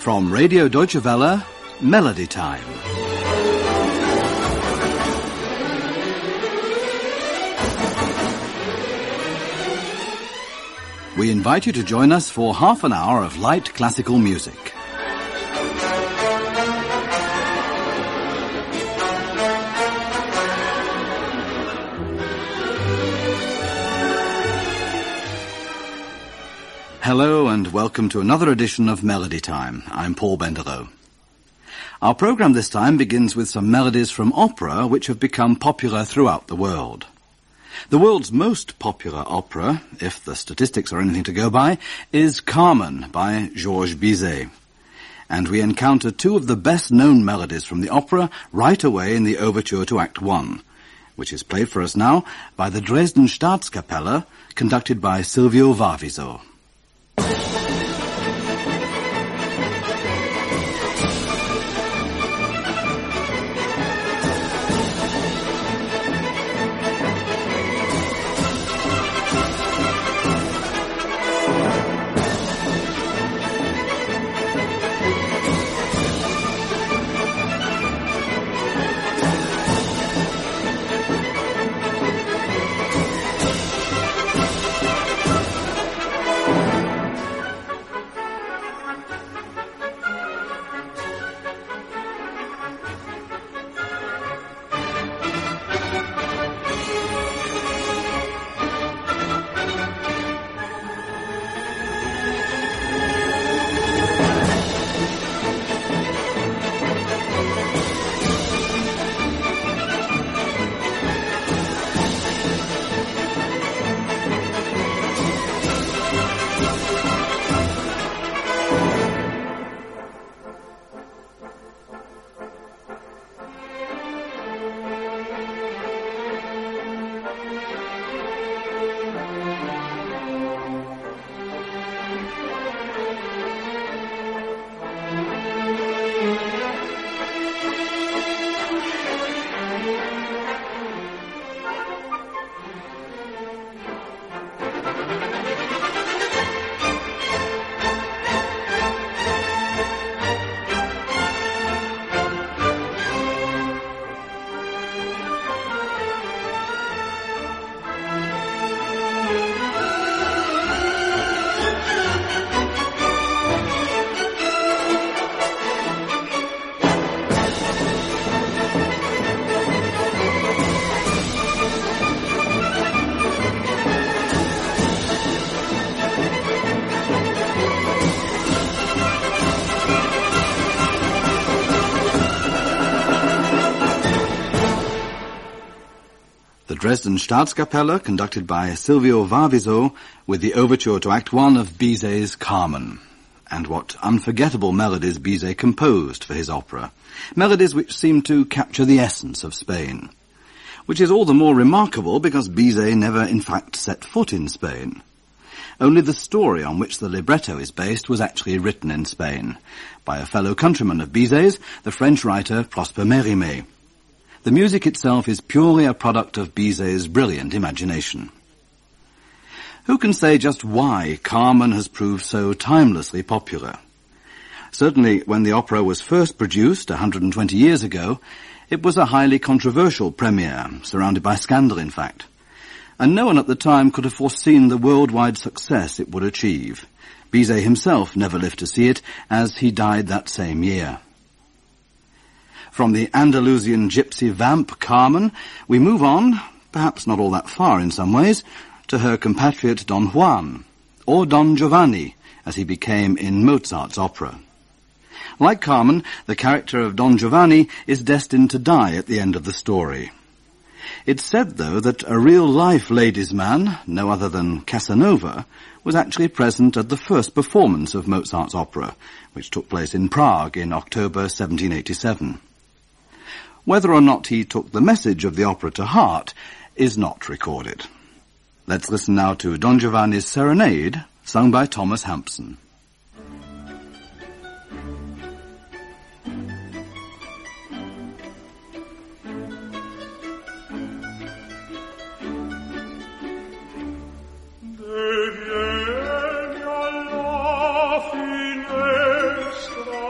From Radio Deutsche Welle, Melody Time. We invite you to join us for half an hour of light classical music. Hello and welcome to another edition of Melody Time. I'm Paul Benderow. Our program this time begins with some melodies from opera which have become popular throughout the world. The world's most popular opera, if the statistics are anything to go by, is Carmen by Georges Bizet. And we encounter two of the best-known melodies from the opera right away in the overture to Act I, which is played for us now by the Dresden Staatskapelle, conducted by Silvio Varviso. Dresden Staatskapelle, conducted by Silvio Varviso, with the overture to Act I of Bizet's Carmen. And what unforgettable melodies Bizet composed for his opera. Melodies which seem to capture the essence of Spain. Which is all the more remarkable because Bizet never in fact set foot in Spain. Only the story on which the libretto is based was actually written in Spain, by a fellow countryman of Bizet's, the French writer Prosper Mérimée. The music itself is purely a product of Bizet's brilliant imagination. Who can say just why Carmen has proved so timelessly popular? Certainly, when the opera was first produced 120 years ago, it was a highly controversial premiere, surrounded by scandal, in fact. And no one at the time could have foreseen the worldwide success it would achieve. Bizet himself never lived to see it, as he died that same year. From the Andalusian gypsy vamp Carmen, we move on, perhaps not all that far in some ways, to her compatriot Don Juan, or Don Giovanni, as he became in Mozart's opera. Like Carmen, the character of Don Giovanni is destined to die at the end of the story. It's said, though, that a real-life ladies' man, no other than Casanova, was actually present at the first performance of Mozart's opera, which took place in Prague in October 1787. Whether or not he took the message of the opera to heart is not recorded. Let's listen now to Don Giovanni's Serenade, sung by Thomas Hampson. Vieni alla finestra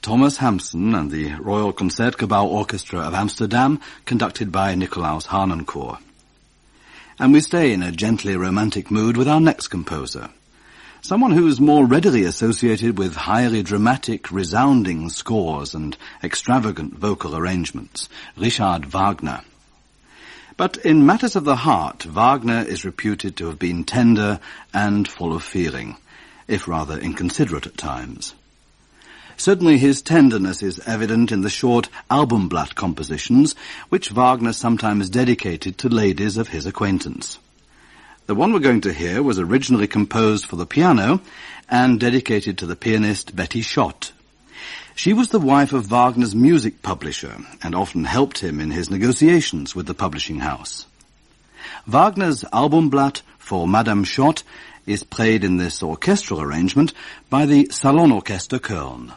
Thomas Hampson and the Royal Concertgebouw Orchestra of Amsterdam, conducted by Nicolaus Harnoncourt. And we stay in a gently romantic mood with our next composer, someone who is more readily associated with highly dramatic, resounding scores and extravagant vocal arrangements, Richard Wagner. But in matters of the heart, Wagner is reputed to have been tender and full of feeling, if rather inconsiderate at times. Certainly his tenderness is evident in the short Albumblatt compositions, which Wagner sometimes dedicated to ladies of his acquaintance. The one we're going to hear was originally composed for the piano and dedicated to the pianist Betty Schott. She was the wife of Wagner's music publisher and often helped him in his negotiations with the publishing house. Wagner's Albumblatt for Madame Schott is played in this orchestral arrangement by the Salonorchester Köln.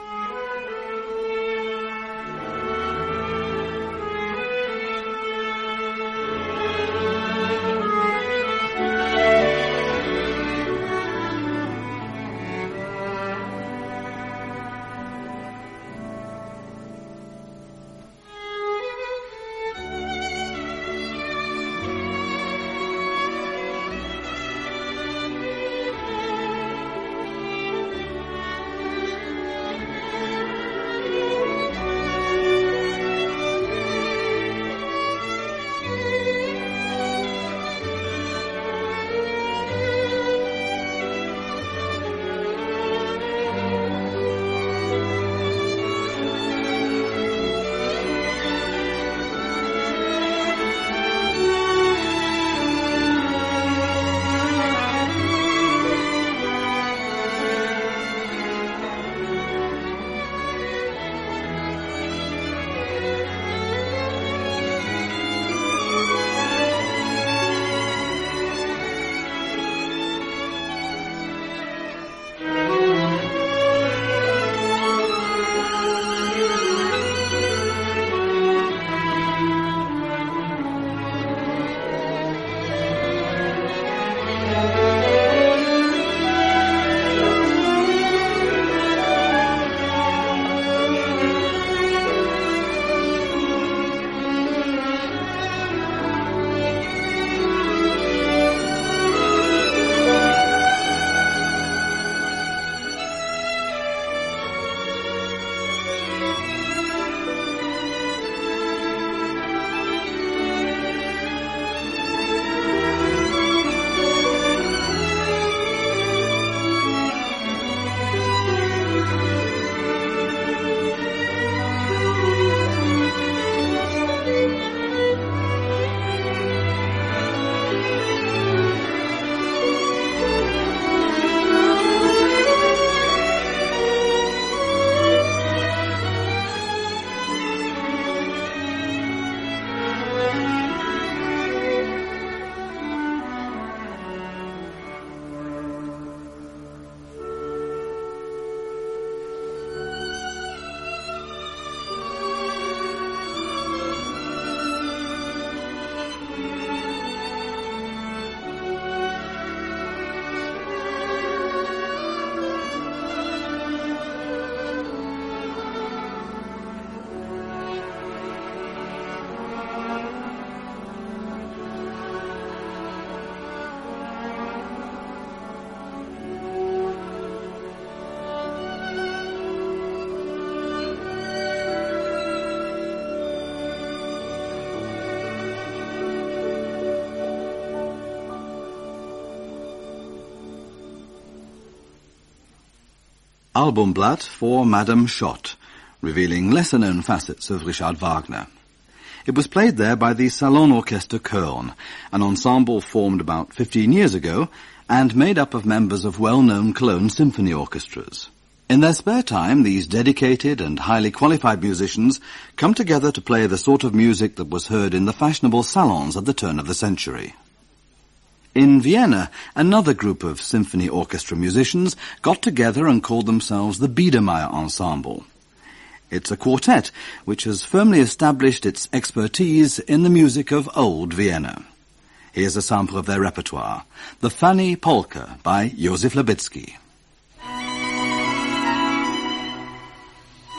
Albumblatt for Madame Schott, revealing lesser-known facets of Richard Wagner. It was played there by the Salonorchester Köln, an ensemble formed about 15 years ago and made up of members of well-known Cologne symphony orchestras. In their spare time, these dedicated and highly qualified musicians come together to play the sort of music that was heard in the fashionable salons at the turn of the century. In Vienna, another group of symphony orchestra musicians got together and called themselves the Biedermeier Ensemble. It's a quartet which has firmly established its expertise in the music of old Vienna. Here's a sample of their repertoire, the Fanny Polka by Josef Lubitsky.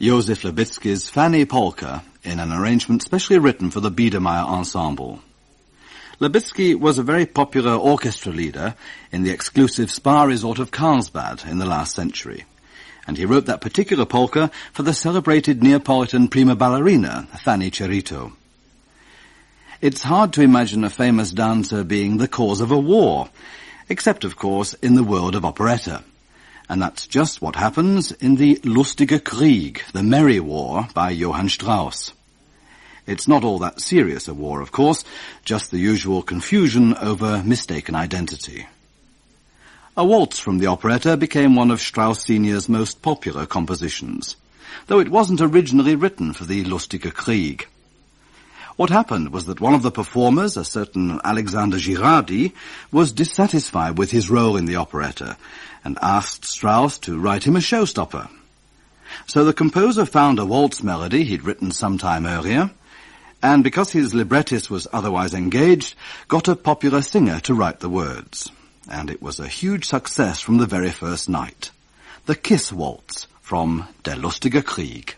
Josef Libicki's Fanny Polka in an arrangement specially written for the Biedermeier Ensemble. Libicki was a very popular orchestra leader in the exclusive spa resort of Carlsbad in the last century, and he wrote that particular polka for the celebrated Neapolitan prima ballerina, Fanny Cerito. It's hard to imagine a famous dancer being the cause of a war, except, of course, in the world of operetta. And that's just what happens in the Lustige Krieg, the Merry War, by Johann Strauss. It's not all that serious a war, of course, just the usual confusion over mistaken identity. A waltz from the operetta became one of Strauss Sr.'s most popular compositions, though it wasn't originally written for the Lustige Krieg. What happened was that one of the performers, a certain Alexander Girardi, was dissatisfied with his role in the operetta and asked Strauss to write him a showstopper. So the composer found a waltz melody he'd written some time earlier, and because his librettist was otherwise engaged, got a popular singer to write the words. And it was a huge success from the very first night. The Kiss Waltz from Der Lustige Krieg.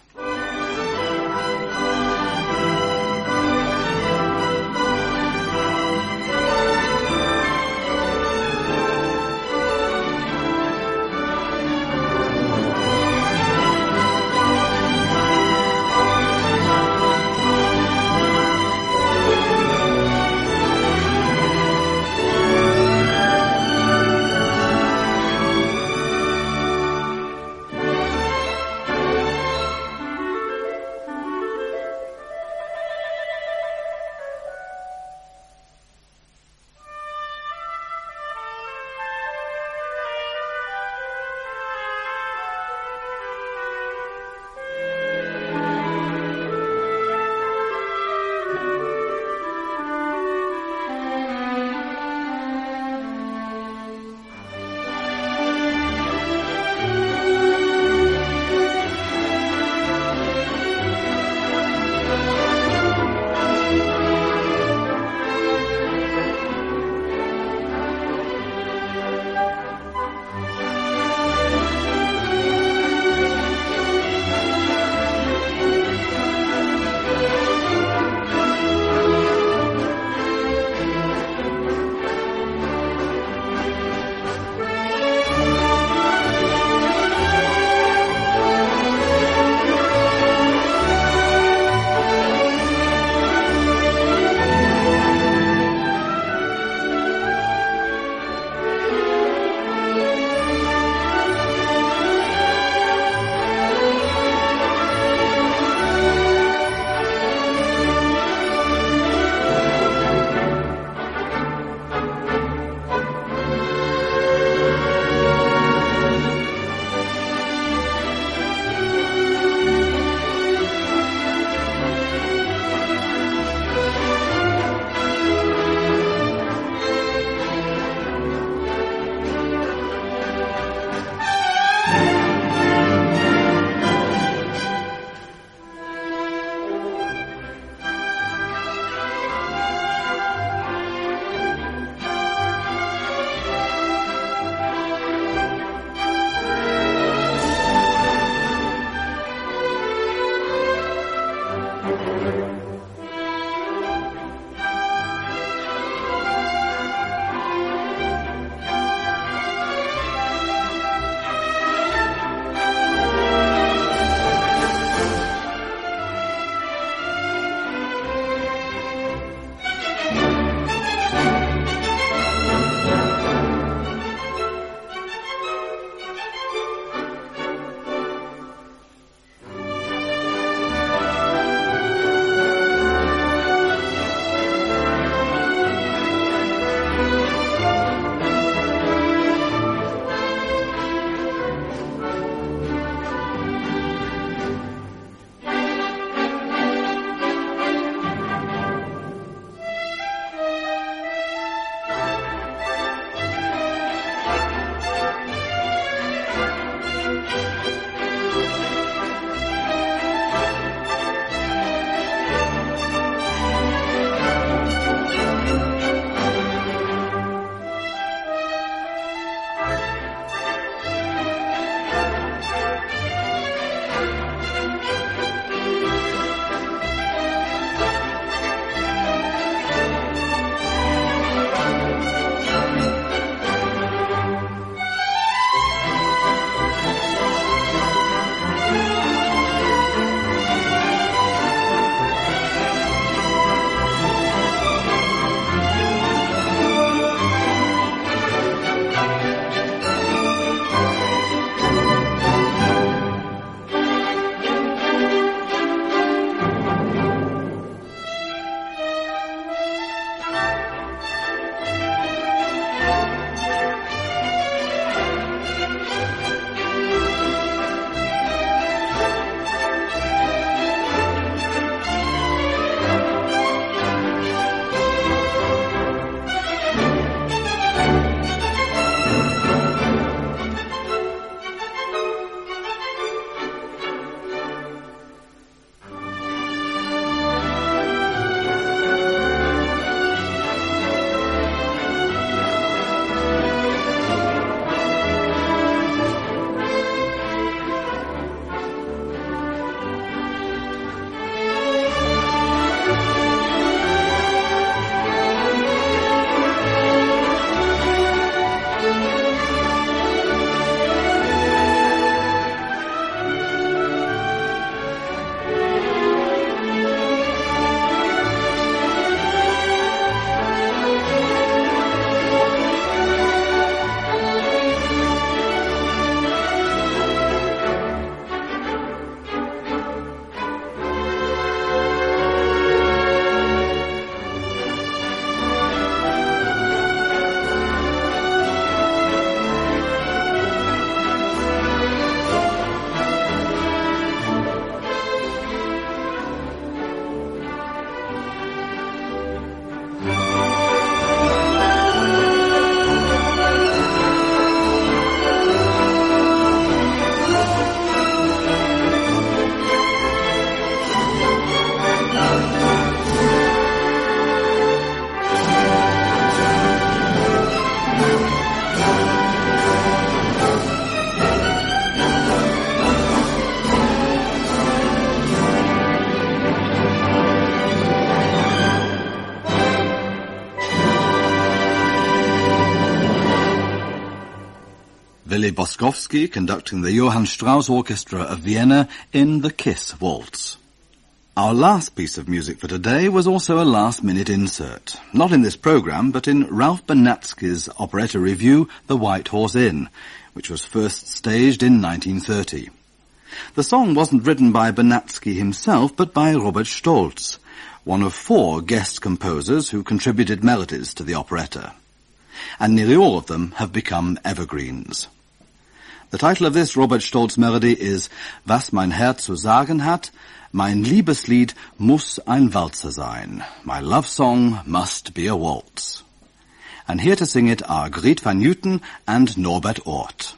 Billy Boskowski conducting the Johann Strauss Orchestra of Vienna in the Kiss Waltz. Our last piece of music for today was also a last-minute insert, not in this program, but in Ralph Bernatsky's operetta review, The White Horse Inn, which was first staged in 1930. The song wasn't written by Bernatsky himself, but by Robert Stolz, one of 4 guest composers who contributed melodies to the operetta. And nearly all of them have become evergreens. The title of this Robert Stolz melody is Was mein Herz zu sagen hat, mein Liebeslied muss ein Walzer sein. My love song must be a waltz. And here to sing it are Griet van Newton and Norbert Oort.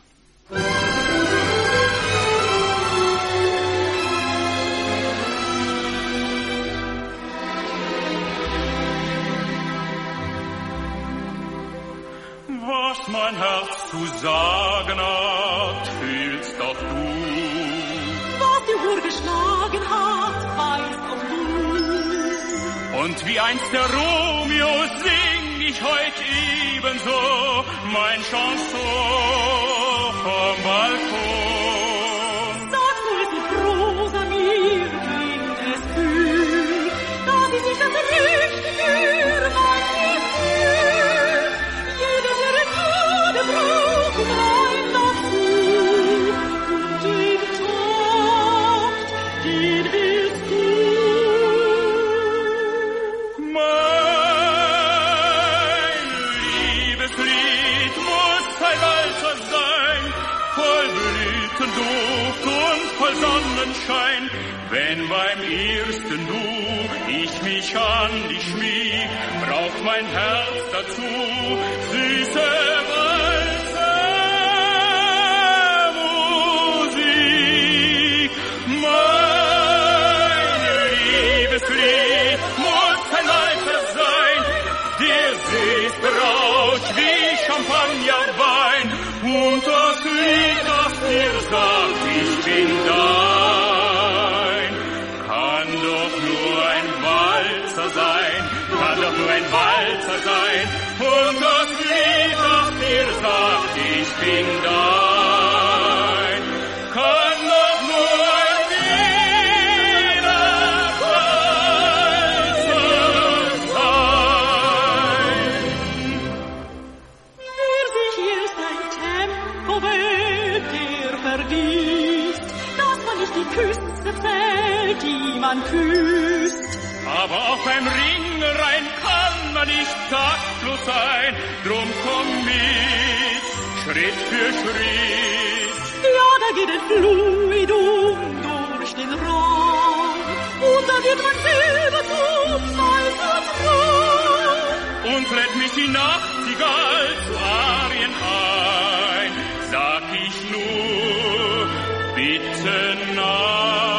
Was mein Herz zu sagen hat, fühlst doch du. Was die Uhr geschlagen hat, weißt auch du. Und wie einst der Romeo sing ich heut ebenso mein Chanson vom Balkon. Sagst du es in Prosa, mir klingt es kühl, dass ich dich entrückt für mein Gefühl. Jede Tode braucht ein dazu, und den Takt, den willst du. Mein Liebeslied muss ein Walzer sein, voll Blütenduft und voll Sonnenschein. Wenn beim ersten Du ich mich an dich schmieg, braucht mein Herz dazu süße Walzermusik. Mein Liebeslied muss ein Walzer sein, der süß braut wie Champagnerwein, und das Lied, das dir sagt, ich bin dein, kann doch nur ein Walzer sein, kann doch nur ein Walzer sein, und das Lied, das dir sagt, ich bin dein, kann doch nur ein Wiener Walzer sein. Wer sich erst ein Tempo wählt, der vergisst, dass man nicht die Küsse zählt, die man küsst. Aber auch beim Ringrein kann man nicht taktlos sein, drum komm mit, Schritt für Schritt. Ja, da geht ein Fluidum durch den Raum, und da wird man selber zum Alpha-Traum. Und lädt mich die Nachtigall zu Arien ein, sag ich nur, bitte nein.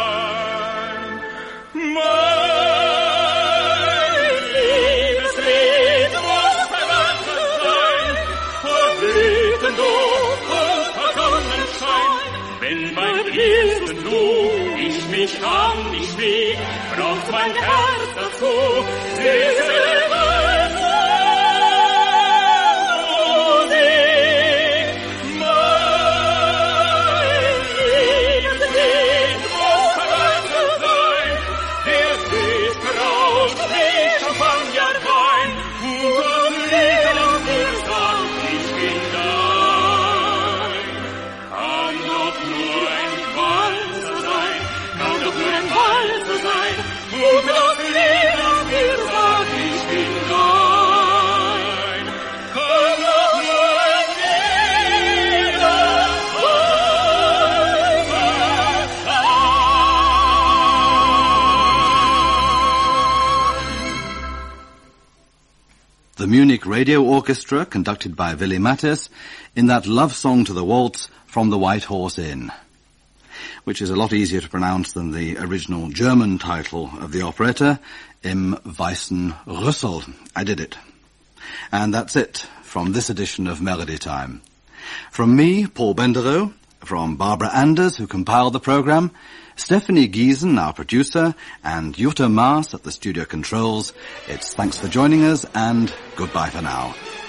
Mein Liebeslied muss ein Walzer sein, voll Blütenduft und voll Sonnenschein. Wenn beim ersten Du ich mich an dich schmieg, braucht mein Herz dazu süße The Munich Radio Orchestra, conducted by Willy Mattes, in that love song to the waltz from The White Horse Inn, which is a lot easier to pronounce than the original German title of the operetta, Im Weißen Rüssel. I did it. And that's it from this edition of Melody Time. From me, Paul Benderow, from Barbara Anders, who compiled the program, Stephanie Giesen, our producer, and Jutta Maas at the studio controls, it's thanks for joining us and goodbye for now.